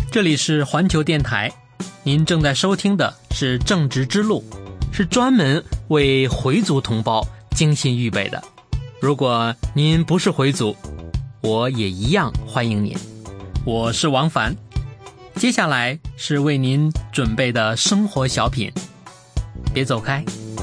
这里是环球电台，您正在收听的是正直之路，是专门为回族同胞精心预备的。如果您不是回族，我也一样欢迎您。我是王凡，接下来是为您准备的生活小品，别走开。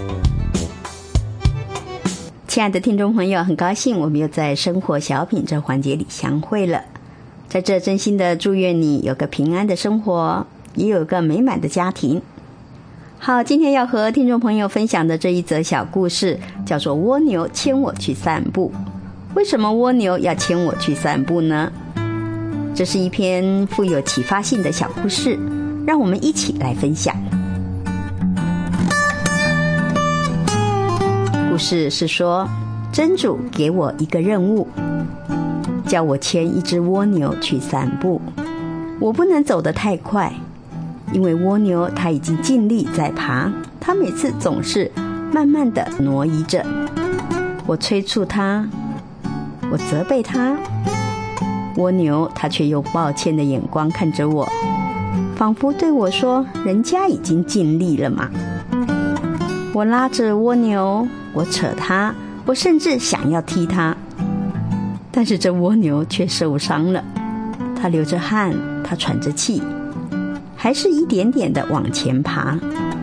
亲爱的听众朋友，很高兴我们又在生活小品这环节里相会了。在这真心的祝愿你有个平安的生活，也有个美满的家庭。好，今天要和听众朋友分享的这一则小故事叫做蜗牛牵我去散步。为什么蜗牛要牵我去散步呢？这是一篇富有启发性的小故事，让我们一起来分享。故事是说，真主给我一个任务，叫我牵一只蜗牛去散步。我不能走得太快，因为蜗牛它已经尽力在爬，它每次总是慢慢地挪移着。我催促它，我责备它，蜗牛它却用抱歉的眼光看着我，仿佛对我说，人家已经尽力了嘛。我拉着蜗牛，我扯它，我甚至想要踢它，但是这蜗牛却受伤了，它流着汗，它喘着气，还是一点点地往前爬。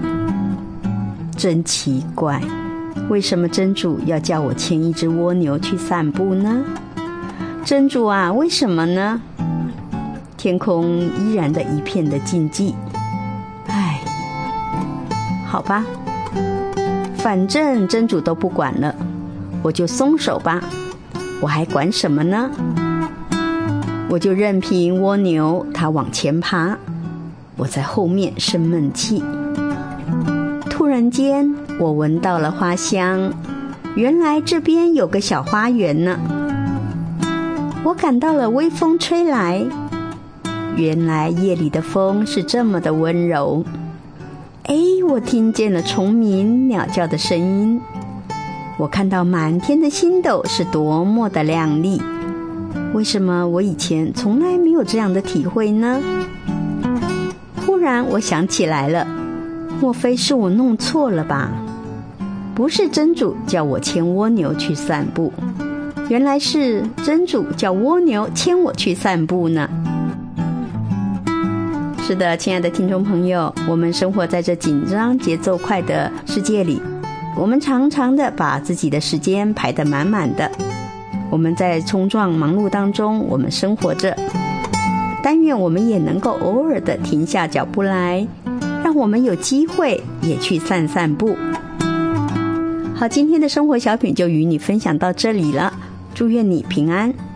真奇怪，为什么真主要叫我牵一只蜗牛去散步呢？真主啊，为什么呢？天空依然的一片的静寂。唉，好吧，反正真主都不管了，我就松手吧，我还管什么呢？我就任凭蜗牛它往前爬，我在后面生闷气。突然间，我闻到了花香，原来这边有个小花园呢。我感到了微风吹来，原来夜里的风是这么的温柔。我听见了虫鸣鸟叫的声音，我看到满天的星斗是多么的亮丽。为什么我以前从来没有这样的体会呢？忽然我想起来了，莫非是我弄错了吧？不是真主叫我牵蜗牛去散步，原来是真主叫蜗牛牵我去散步呢。是的，亲爱的听众朋友，我们生活在这紧张节奏快的世界里，我们常常的把自己的时间排得满满的，我们在冲撞忙碌当中我们生活着，但愿我们也能够偶尔的停下脚步来，让我们有机会也去散散步。好，今天的生活小品就与你分享到这里了，祝愿你平安。